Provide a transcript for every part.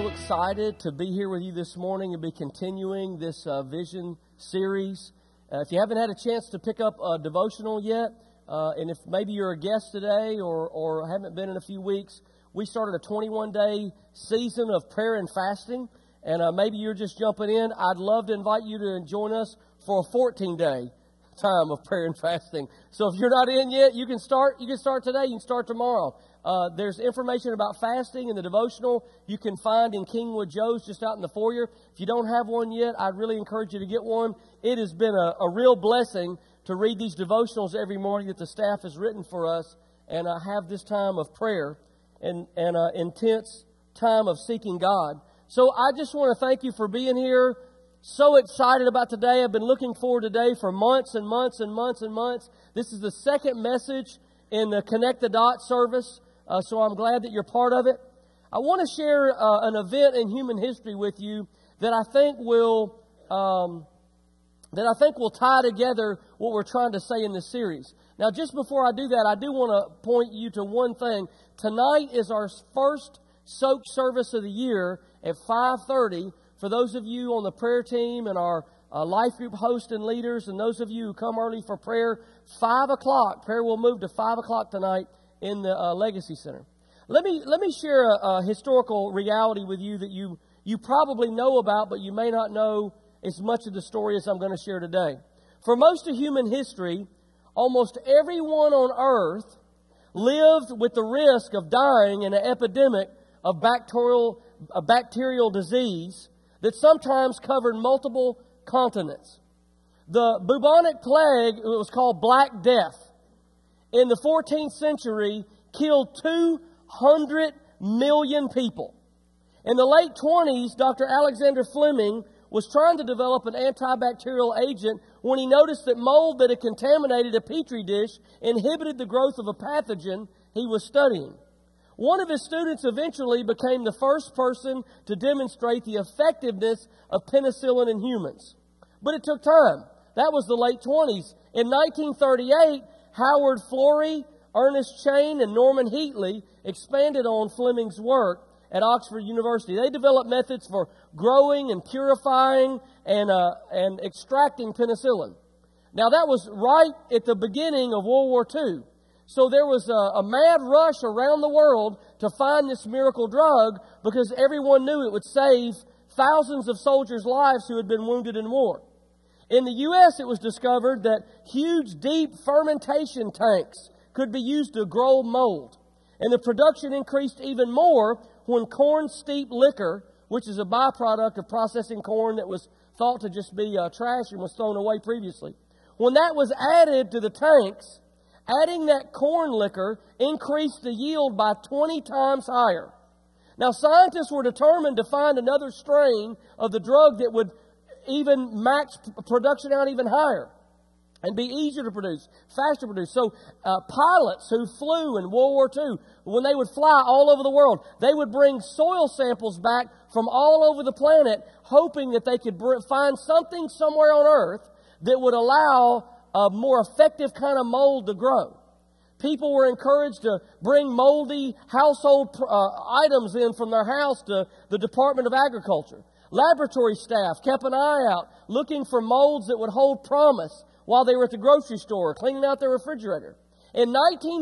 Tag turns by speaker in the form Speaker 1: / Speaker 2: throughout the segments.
Speaker 1: so excited to be here with you this morning and be continuing this vision series. If you haven't had a chance to pick up a devotional yet, and if maybe you're a guest today or haven't been in a few weeks, we started a 21-day season of prayer and fasting, and maybe you're just jumping in. I'd love to invite you to join us for a 14-day time of prayer and fasting. So if you're not in yet, you can start today, you can start tomorrow. There's information about fasting in the devotional you can find in Kingwood Joe's just out in the foyer. If you don't have one yet, I'd really encourage you to get one. It has been a real blessing to read these devotionals every morning that the staff has written for us and have this time of prayer and intense time of seeking God. So I just want to thank you for being here. So excited about today. I've been looking forward to today for months and months and months and months. This is the second message in the Connect the Dots service. So I'm glad that you're part of it. I want to share an event in human history with you that I think will tie together what we're trying to say in this series. Now, just before I do that, I do want to point you to one thing. Tonight is our first soak service of the year at 5:30. For those of you on the prayer team and our life group host and leaders, and those of you who come early for prayer, 5 o'clock. Prayer will move to 5 o'clock tonight in the Legacy Center. Let me share a historical reality with you that you probably know about, but you may not know as much of the story as I'm going to share today. For most of human history, almost everyone on earth lived with the risk of dying in an epidemic of bacterial disease that sometimes covered multiple continents. The bubonic plague, it was called Black Death, in the 14th century killed 200 million people. In the late 20s, Dr. Alexander Fleming was trying to develop an antibacterial agent when he noticed that mold that had contaminated a petri dish inhibited the growth of a pathogen he was studying. One of his students eventually became the first person to demonstrate the effectiveness of penicillin in humans. But it took time. That was the late 20s. In 1938, Howard Florey, Ernest Chain, and Norman Heatley expanded on Fleming's work at Oxford University. They developed methods for growing and purifying and extracting penicillin. Now, that was right at the beginning of World War II. So there was a mad rush around the world to find this miracle drug because everyone knew it would save thousands of soldiers' lives who had been wounded in war. In the U.S., it was discovered that huge, deep fermentation tanks could be used to grow mold. And the production increased even more when corn-steep liquor, which is a byproduct of processing corn that was thought to just be trash and was thrown away previously. When that was added to the tanks, adding that corn liquor increased the yield by 20 times higher. Now, scientists were determined to find another strain of the drug that would even max production out even higher and be easier to produce, faster to produce. So pilots who flew in World War II, when they would fly all over the world, they would bring soil samples back from all over the planet, hoping that they could find something somewhere on Earth that would allow a more effective kind of mold to grow. People were encouraged to bring moldy household items in from their house to the Department of Agriculture. Laboratory staff kept an eye out, looking for molds that would hold promise while they were at the grocery store, cleaning out their refrigerator. In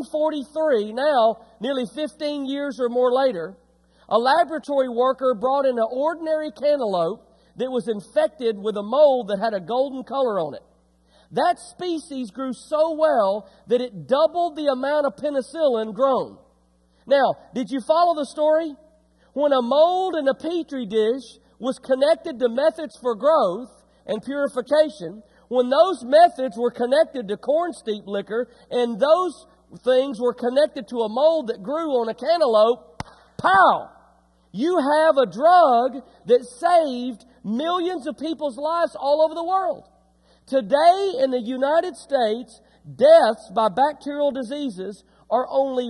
Speaker 1: 1943, now nearly 15 years or more later, a laboratory worker brought in an ordinary cantaloupe that was infected with a mold that had a golden color on it. That species grew so well that it doubled the amount of penicillin grown. Now, did you follow the story? When a mold in a petri dish was connected to methods for growth and purification, when those methods were connected to corn-steep liquor and those things were connected to a mold that grew on a cantaloupe, pow! You have a drug that saved millions of people's lives all over the world. Today in the United States, deaths by bacterial diseases are only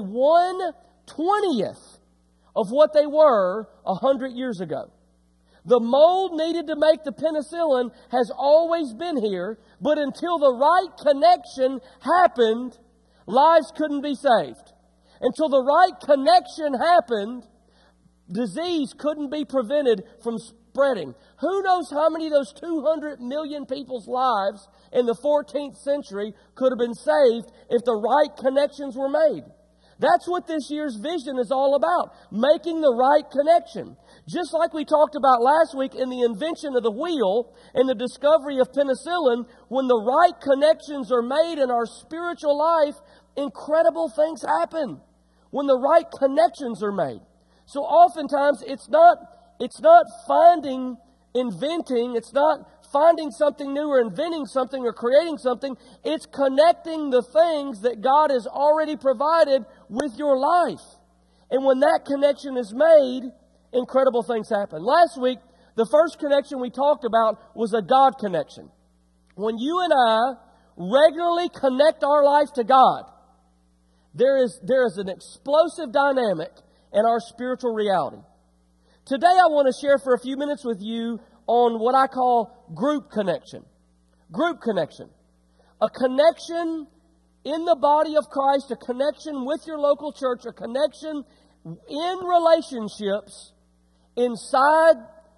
Speaker 1: 1/20th of what they were 100 years ago. The mold needed to make the penicillin has always been here, but until the right connection happened, lives couldn't be saved. Until the right connection happened, Disease couldn't be prevented from spreading. Who knows how many of those 200 million people's lives in the 14th century could have been saved if the right connections were made. That's what this year's vision is all about, making the right connection. Just like we talked about last week in the invention of the wheel and the discovery of penicillin, when the right connections are made in our spiritual life, incredible things happen. When the right connections are made. So oftentimes it's not inventing, it's not finding something new or inventing something or creating something. It's connecting the things that God has already provided with your life. And when that connection is made, incredible things happen. Last week, the first connection we talked about was a God connection. When you and I regularly connect our life to God, there is an explosive dynamic in our spiritual reality. Today I want to share for a few minutes with you on what I call group connection. Group connection. A connection in the body of Christ, a connection with your local church, a connection in relationships inside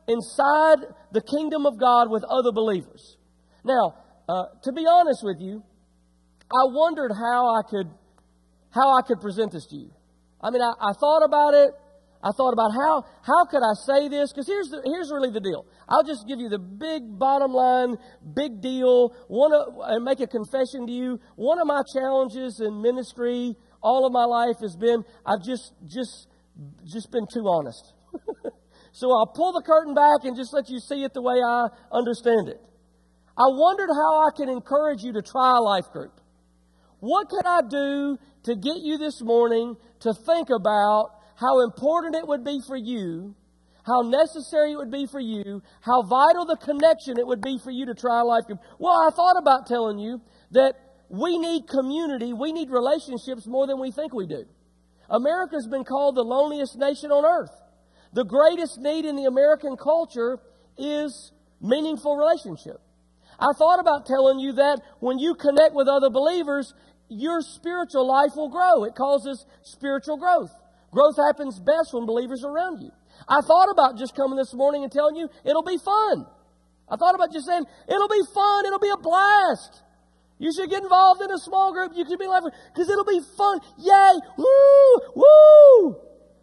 Speaker 1: the kingdom of God with other believers. Now, to be honest with you, I wondered how I could present this to you. I mean, I thought about it. I thought about how could I say this? Because here's really the deal. I'll just give you the big bottom line, big deal. And make a confession to you. One of my challenges in ministry all of my life has been I've just been too honest. So I'll pull the curtain back and just let you see it the way I understand it. I wondered how I could encourage you to try a life group. What could I do to get you this morning to think about how important it would be for you, how necessary it would be for you, how vital the connection it would be for you to try a life group? Well, I thought about telling you that we need community, we need relationships more than we think we do. America's been called the loneliest nation on earth. The greatest need in the American culture is meaningful relationship. I thought about telling you that when you connect with other believers, your spiritual life will grow. It causes spiritual growth. Growth happens best when believers are around you. I thought about just coming this morning and telling you it'll be fun. I thought about just saying it'll be fun. It'll be a blast. You should get involved in a small group. You should be laughing because it'll be fun. Yay! Woo! Woo!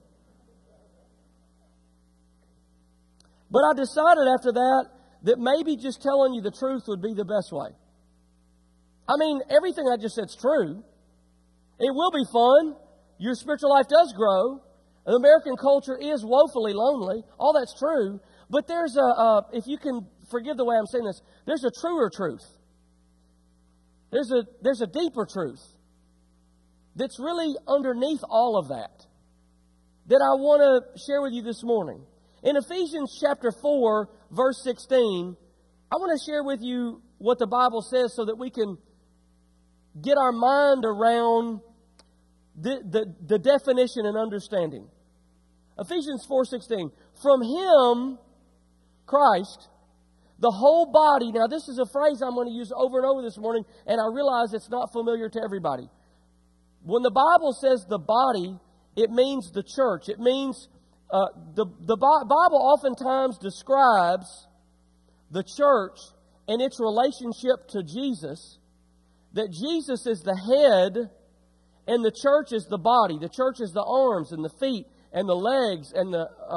Speaker 1: But I decided after that maybe just telling you the truth would be the best way. I mean, everything I just said is true. It will be fun. Your spiritual life does grow. The American culture is woefully lonely. All that's true. But there's if you can forgive the way I'm saying this, there's a truer truth. There's a deeper truth that's really underneath all of that I want to share with you this morning. In Ephesians chapter 4, verse 16, I want to share with you what the Bible says so that we can get our mind around the definition and understanding. Ephesians 4:16. From Him, Christ, the whole body. Now this is a phrase I'm going to use over and over this morning, and I realize it's not familiar to everybody. When the Bible says the body, it means the church. It means the Bible oftentimes describes the church and its relationship to Jesus, that Jesus is the head and the church is the body. The church is the arms and the feet and the legs and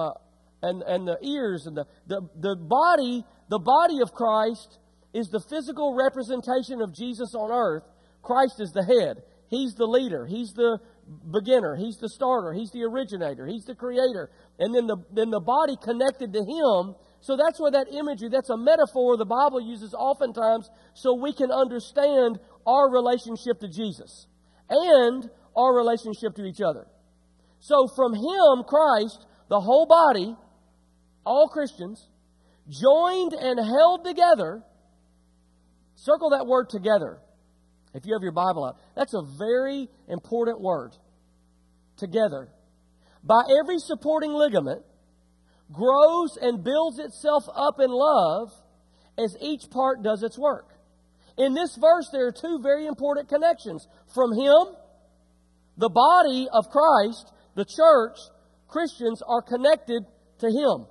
Speaker 1: the ears and the body. The body of Christ is the physical representation of Jesus on earth. Christ is the head. He's the leader. He's the beginner. He's the starter. He's the originator. He's the creator. And then the body connected to Him. So that's where that imagery, that's a metaphor the Bible uses oftentimes so we can understand our relationship to Jesus and our relationship to each other. So from Him, Christ, the whole body, all Christians, joined and held together. Circle that word together. If you have your Bible out, that's a very important word. Together. By every supporting ligament, grows and builds itself up in love as each part does its work. In this verse, there are two very important connections. From Him, the body of Christ, the church, Christians are connected to Him.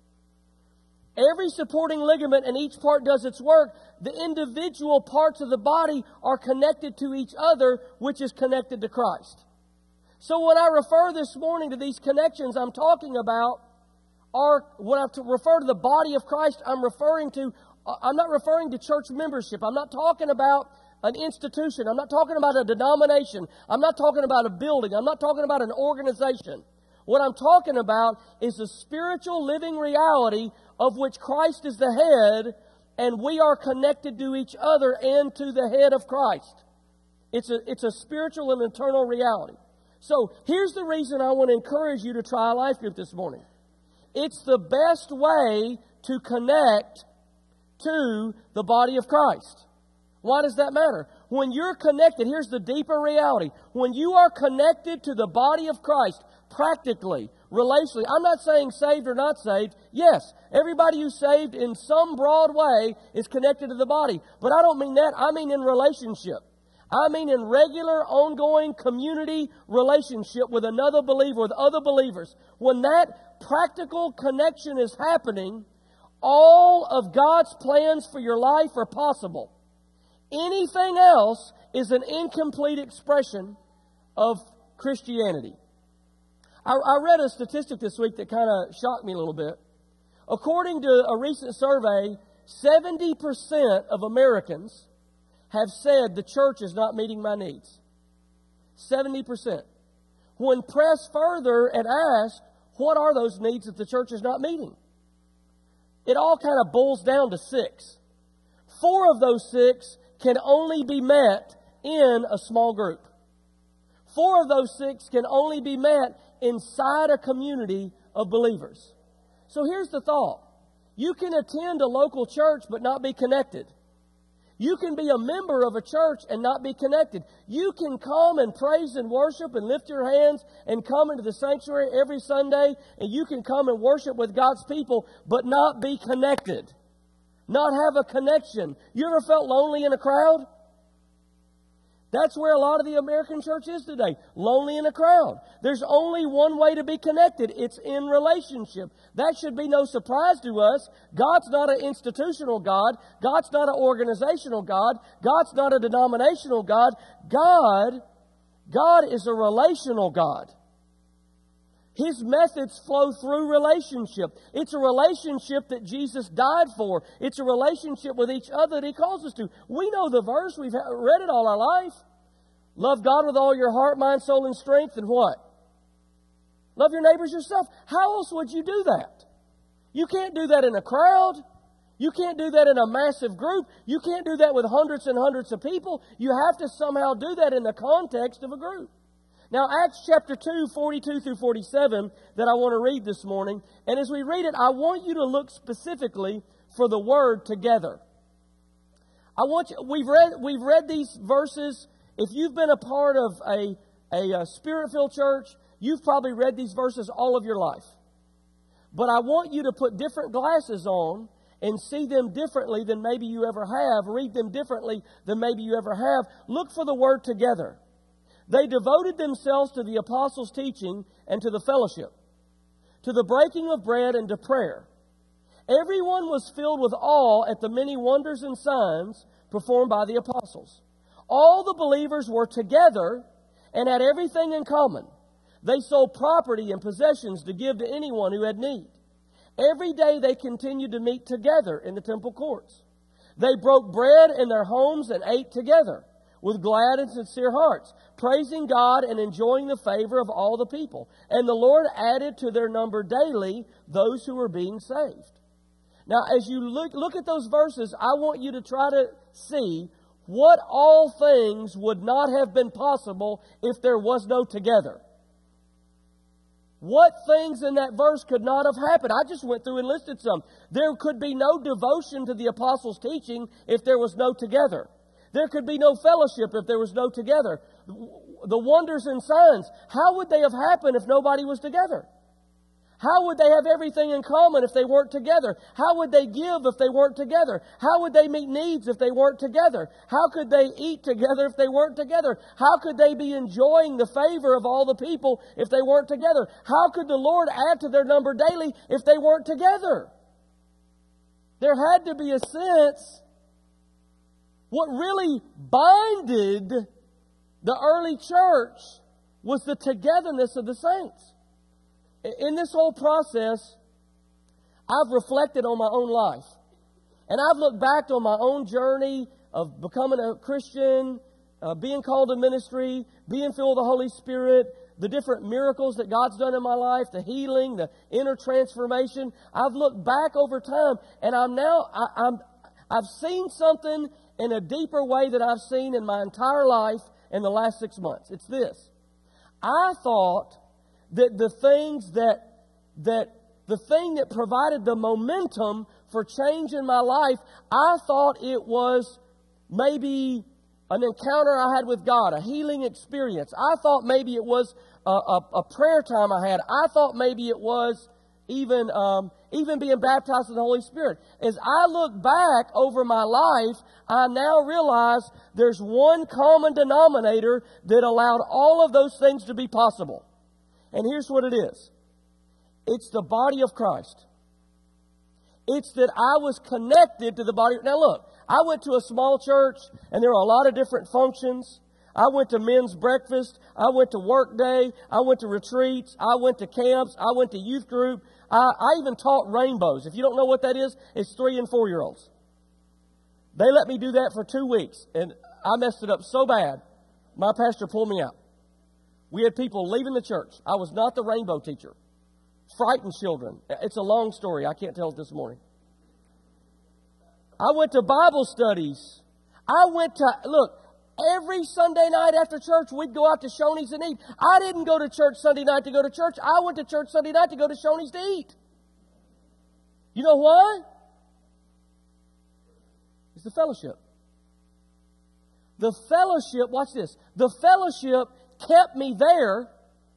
Speaker 1: Every supporting ligament and each part does its work. The individual parts of the body are connected to each other, which is connected to Christ. So when I refer this morning to these connections I'm talking about, when I refer to the body of Christ, I'm not referring to church membership. I'm not talking about an institution. I'm not talking about a denomination. I'm not talking about a building. I'm not talking about an organization. What I'm talking about is the spiritual living reality of which Christ is the head, and we are connected to each other and to the head of Christ. It's a spiritual and eternal reality. So here's the reason I want to encourage you to try a life group this morning. It's the best way to connect to the body of Christ. Why does that matter? When you're connected, here's the deeper reality. When you are connected to the body of Christ, practically, relationally, I'm not saying saved or not saved. Yes, everybody who's saved in some broad way is connected to the body. But I don't mean that. I mean in relationship. I mean in regular, ongoing community relationship with another believer, with other believers. When that practical connection is happening, all of God's plans for your life are possible. Anything else is an incomplete expression of Christianity. I read a statistic this week that kind of shocked me a little bit. According to a recent survey, 70% of Americans have said the church is not meeting my needs. 70%. When pressed further and asked, what are those needs that the church is not meeting? It all kind of boils down to 6. 4 of those 6 can only be met in a small group. 4 of those 6 can only be met inside a community of believers. So here's the thought. You can attend a local church but not be connected. You can be a member of a church and not be connected. You can come and praise and worship and lift your hands and come into the sanctuary every Sunday, and you can come and worship with God's people but not be connected. Not have a connection. You ever felt lonely in a crowd? That's where a lot of the American church is today. Lonely in a crowd. There's only one way to be connected. It's in relationship. That should be no surprise to us. God's not an institutional God. God's not an organizational God. God's not a denominational God. God is a relational God. His methods flow through relationship. It's a relationship that Jesus died for. It's a relationship with each other that He calls us to. We know the verse. We've read it all our life. Love God with all your heart, mind, soul, and strength, and what? Love your neighbors yourself. How else would you do that? You can't do that in a crowd. You can't do that in a massive group. You can't do that with hundreds and hundreds of people. You have to somehow do that in the context of a group. Now, Acts chapter 2, 42 through 47, that I want to read this morning. And as we read it, I want you to look specifically for the word together. We've read these verses. If you've been a part of a Spirit-filled church, you've probably read these verses all of your life. But I want you to put different glasses on and see them differently than maybe you ever have. Read them differently than maybe you ever have. Look for the word together. They devoted themselves to the apostles' teaching and to the fellowship, to the breaking of bread and to prayer. Everyone was filled with awe at the many wonders and signs performed by the apostles. All the believers were together and had everything in common. They sold property and possessions to give to anyone who had need. Every day they continued to meet together in the temple courts. They broke bread in their homes and ate together with glad and sincere hearts, praising God and enjoying the favor of all the people. And the Lord added to their number daily those who were being saved. Now, as you look at those verses, I want you to try to see what all things would not have been possible if there was no together. What things in that verse could not have happened? I just went through and listed some. There could be no devotion to the apostles' teaching if there was no together. There could be no fellowship if there was no together. The wonders and signs, how would they have happened if nobody was together? How would they have everything in common if they weren't together? How would they give if they weren't together? How would they meet needs if they weren't together? How could they eat together if they weren't together? How could they be enjoying the favor of all the people if they weren't together? How could the Lord add to their number daily if they weren't together? There had to be a sense. What really binded the early church was the togetherness of the saints. In this whole process, I've reflected on my own life. And I've looked back on my own journey of becoming a Christian, being called to ministry, being filled with the Holy Spirit, the different miracles that God's done in my life, the healing, the inner transformation. I've looked back over time, and I've seen something in a deeper way than I've seen in my entire life in the last 6 months. It's this. I thought that the thing that provided the momentum for change in my life, I thought it was maybe an encounter I had with God, a healing experience. I thought maybe it was a prayer time I had. I thought maybe it was even being baptized in the Holy Spirit. As I look back over my life, I now realize there's one common denominator that allowed all of those things to be possible. And here's what it is. It's the body of Christ. It's that I was connected to the body. Now look, I went to a small church and there were a lot of different functions. I went to men's breakfast. I went to work day. I went to retreats. I went to camps. I went to youth group. I even taught rainbows. If you don't know what that is, it's 3 and 4 year olds. They let me do that for 2 weeks and I messed it up so bad. My pastor pulled me out. We had people leaving the church. I was not the rainbow teacher. Frightened children. It's a long story. I can't tell it this morning. I went to Bible studies. Look, every Sunday night after church, we'd go out to Shoney's and eat. I didn't go to church Sunday night to go to church. I went to church Sunday night to go to Shoney's to eat. You know why? It's the fellowship. The fellowship, watch this. The fellowship kept me there,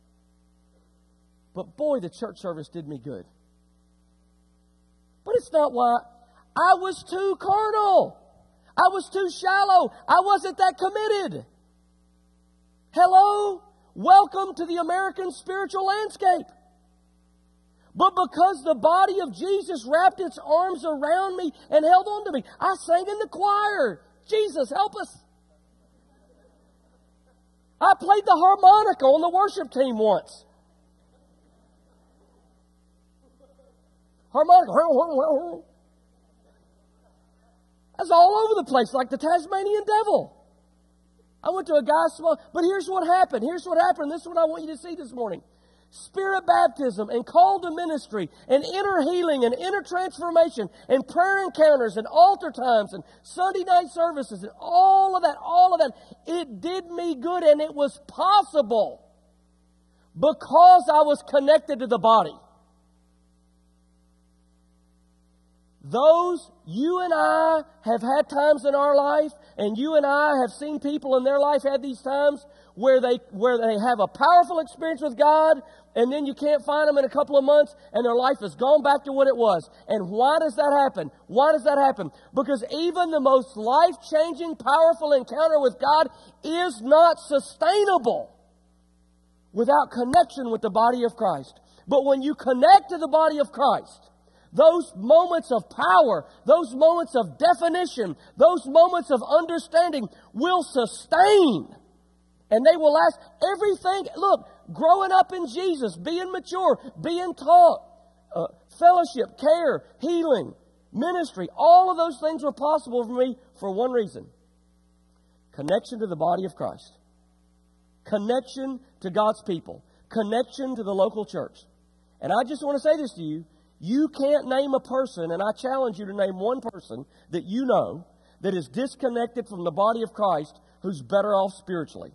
Speaker 1: but boy, the church service did me good. But it's not why. I was too carnal. I was too shallow. I wasn't that committed. Hello? Welcome to the American spiritual landscape. But because the body of Jesus wrapped its arms around me and held on to me, I sang in the choir, Jesus, help us. I played the harmonica on the worship team once. Harmonica. I was all over the place like the Tasmanian devil. I went to a guy's small... But here's what happened. This is what I want you to see this morning. Spirit baptism and call to ministry and inner healing and inner transformation and prayer encounters and altar times and Sunday night services and all of that, it did me good, and it was possible because I was connected to the body. You and I have had times in our life, and you and I have seen people in their life have these times where they have a powerful experience with God, and then you can't find them in a couple of months, and their life has gone back to what it was. And why does that happen? Because even the most life-changing, powerful encounter with God is not sustainable without connection with the body of Christ. But when you connect to the body of Christ, those moments of power, those moments of definition, those moments of understanding will sustain. And they will last. Everything, look, growing up in Jesus, being mature, being taught, fellowship, care, healing, ministry, all of those things were possible for me for one reason. Connection to the body of Christ. Connection to God's people. Connection to the local church. And I just want to say this to you. You can't name a person, and I challenge you to name one person that you know that is disconnected from the body of Christ who's better off spiritually.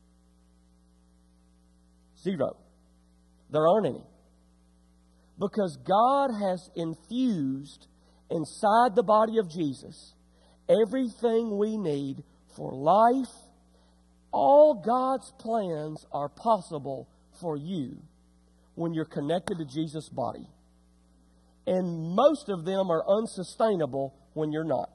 Speaker 1: 0. There aren't any. Because God has infused inside the body of Jesus everything we need for life. All God's plans are possible for you when you're connected to Jesus' body. And most of them are unsustainable when you're not.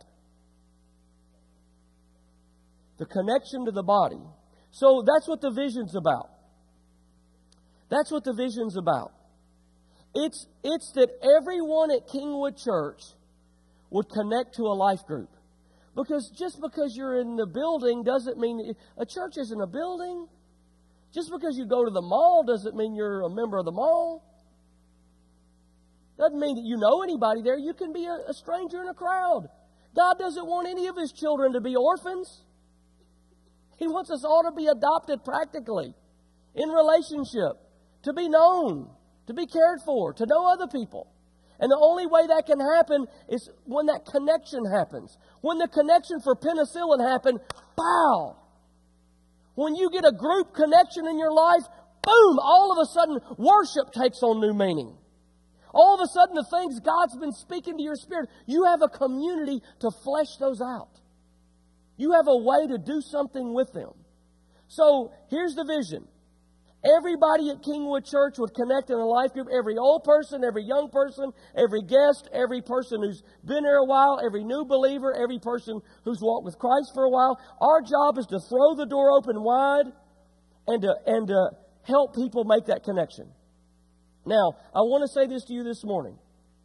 Speaker 1: The connection to the body. So that's what the vision's about. That's what the vision's about. It's that everyone at Kingwood Church would connect to a life group. Because just because you're in the building doesn't mean... A church isn't a building. Just because you go to the mall doesn't mean you're a member of the mall. Doesn't mean that you know anybody there. You can be a stranger in a crowd. God doesn't want any of His children to be orphans. He wants us all to be adopted practically, in relationship, to be known, to be cared for, to know other people. And the only way that can happen is when that connection happens. When the connection for penicillin happened, pow! When you get a group connection in your life, boom! All of a sudden, worship takes on new meaning. All of a sudden, the things God's been speaking to your spirit, you have a community to flesh those out. You have a way to do something with them. So, here's the vision. Everybody at Kingwood Church would connect in a life group. Every old person, every young person, every guest, every person who's been there a while, every new believer, every person who's walked with Christ for a while. Our job is to throw the door open wide and to help people make that connection. Now, I want to say this to you this morning.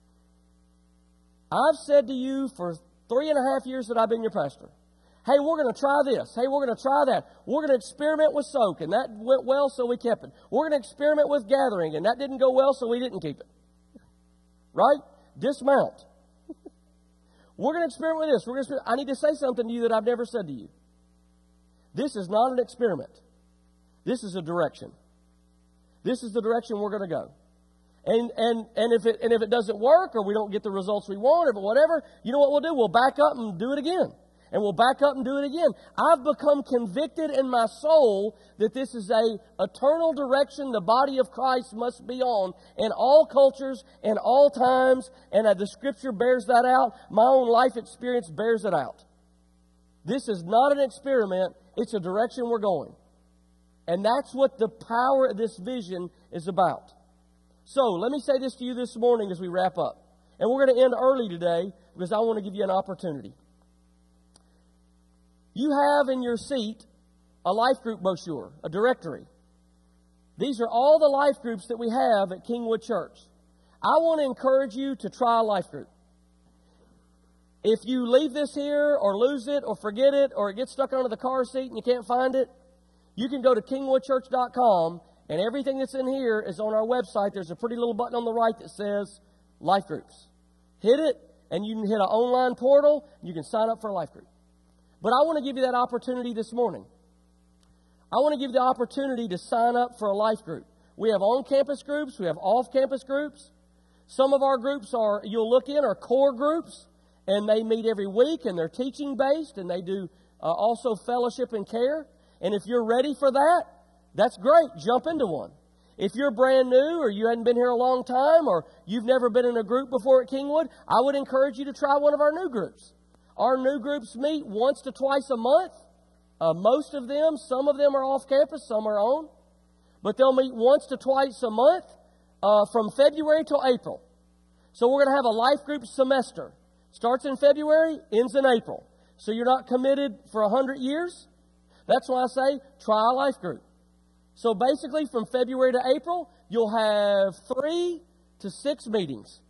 Speaker 1: I've said to you for 3.5 years that I've been your pastor, hey, we're going to try this. Hey, we're going to try that. We're going to experiment with soak, and that went well, so we kept it. We're going to experiment with gathering, and that didn't go well, so we didn't keep it. Right? Dismount. We're going to experiment with this. I need to say something to you that I've never said to you. This is not an experiment. This is a direction. This is the direction we're going to go. And if it doesn't work, or we don't get the results we want, or whatever, you know what we'll do? We'll back up and do it again. And we'll back up and do it again. I've become convicted in my soul that this is a eternal direction the body of Christ must be on in all cultures and all times. And the Scripture bears that out. My own life experience bears it out. This is not an experiment. It's a direction we're going. And that's what the power of this vision is about. So, let me say this to you this morning as we wrap up. And we're going to end early today because I want to give you an opportunity. You have in your seat a life group brochure, a directory. These are all the life groups that we have at Kingwood Church. I want to encourage you to try a life group. If you leave this here or lose it or forget it or it gets stuck under the car seat and you can't find it, you can go to kingwoodchurch.com and everything that's in here is on our website. There's a pretty little button on the right that says life groups. Hit it and you can hit an online portal. You can sign up for a life group. But I want to give you that opportunity this morning. I want to give you the opportunity to sign up for a life group. We have on-campus groups. We have off-campus groups. Some of our groups you'll look in, are core groups, and they meet every week, and they're teaching-based, and they do also fellowship and care. And if you're ready for that, that's great. Jump into one. If you're brand new, or you hadn't been here a long time, or you've never been in a group before at Kingwood, I would encourage you to try one of our new groups. Our new groups meet once to twice a month. Most of them, some of them are off campus, some are on. But they'll meet once to twice a month from February till April. So we're going to have a life group semester. Starts in February, ends in April. So you're not committed for 100 years. That's why I say try a life group. So basically from February to April, you'll have 3 to 6 meetings.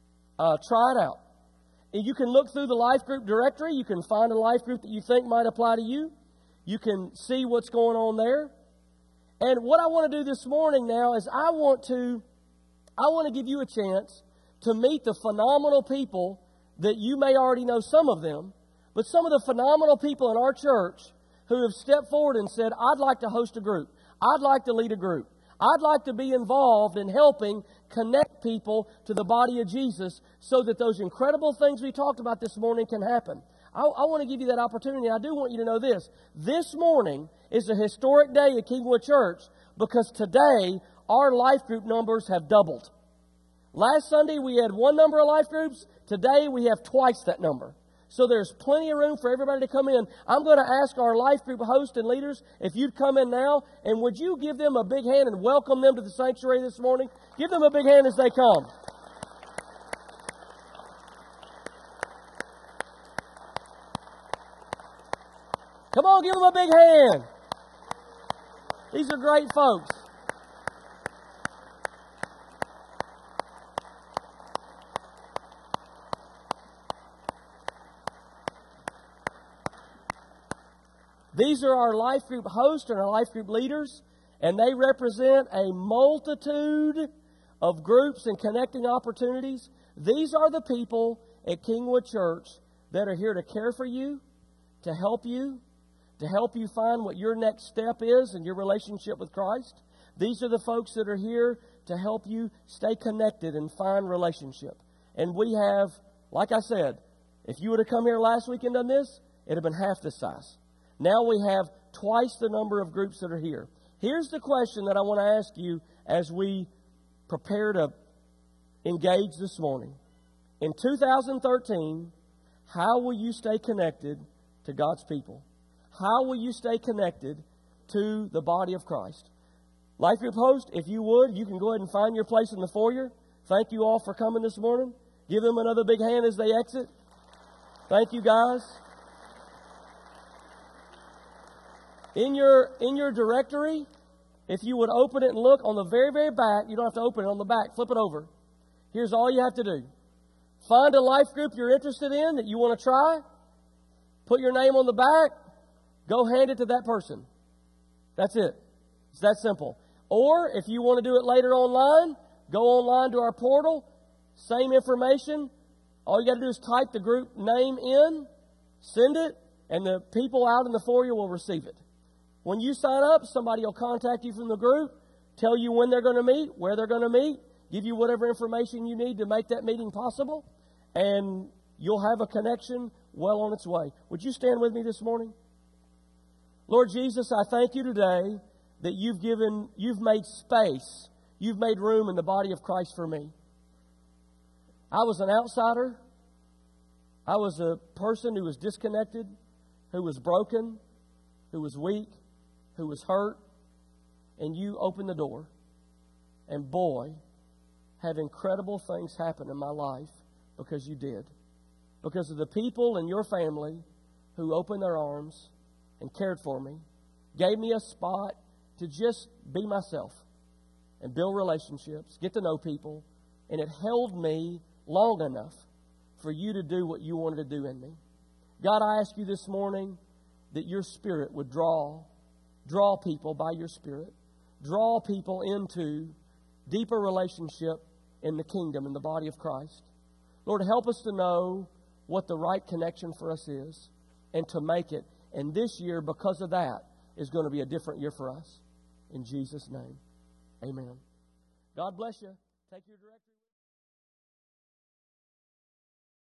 Speaker 1: Try it out. And you can look through the life group directory. You can find a life group that you think might apply to you. You can see what's going on there. And what I want to do this morning now is I want to give you a chance to meet the phenomenal people that you may already know some of them, but some of the phenomenal people in our church who have stepped forward and said, I'd like to host a group. I'd like to lead a group. I'd like to be involved in helping connect people to the body of Jesus so that those incredible things we talked about this morning can happen. I want to give you that opportunity. I do want you to know this. This morning is a historic day at Kingwood Church because today our life group numbers have doubled. Last Sunday we had one number of life groups. Today we have twice that number. So there's plenty of room for everybody to come in. I'm going to ask our life group hosts and leaders if you'd come in now, and would you give them a big hand and welcome them to the sanctuary this morning? Give them a big hand as they come. Come on, give them a big hand. These are great folks. These are our life group hosts and our life group leaders, and they represent a multitude of groups and connecting opportunities. These are the people at Kingwood Church that are here to care for you, to help you find what your next step is in your relationship with Christ. These are the folks that are here to help you stay connected and find relationship. And we have, like I said, if you would have come here last week and done this, it would have been half this size. Now we have twice the number of groups that are here. Here's the question that I want to ask you as we prepare to engage this morning. In 2013, how will you stay connected to God's people? How will you stay connected to the body of Christ? Life group host, if you would, you can go ahead and find your place in the foyer. Thank you all for coming this morning. Give them another big hand as they exit. Thank you, guys. In your directory, if you would open it and look on the very, very back, you don't have to open it on the back, flip it over. Here's all you have to do. Find a life group you're interested in that you want to try. Put your name on the back. Go hand it to that person. That's it. It's that simple. Or if you want to do it later online, go online to our portal. Same information. All you got to do is type the group name in, send it, and the people out in the foyer will receive it. When you sign up, somebody will contact you from the group, tell you when they're going to meet, where they're going to meet, give you whatever information you need to make that meeting possible, and you'll have a connection well on its way. Would you stand with me this morning? Lord Jesus, I thank you today that you've made space, you've made room in the body of Christ for me. I was an outsider. I was a person who was disconnected, who was broken, who was weak, who was hurt, and you opened the door. And boy, have incredible things happen in my life because you did. Because of the people in your family who opened their arms and cared for me, gave me a spot to just be myself and build relationships, get to know people, and it held me long enough for you to do what you wanted to do in me. God, I ask you this morning that your Spirit would draw people by your Spirit, draw people into deeper relationship in the kingdom, in the body of Christ. Lord, help us to know what the right connection for us is and to make it. And this year, because of that, is going to be a different year for us. In Jesus' name, amen. God bless you. Take your directory.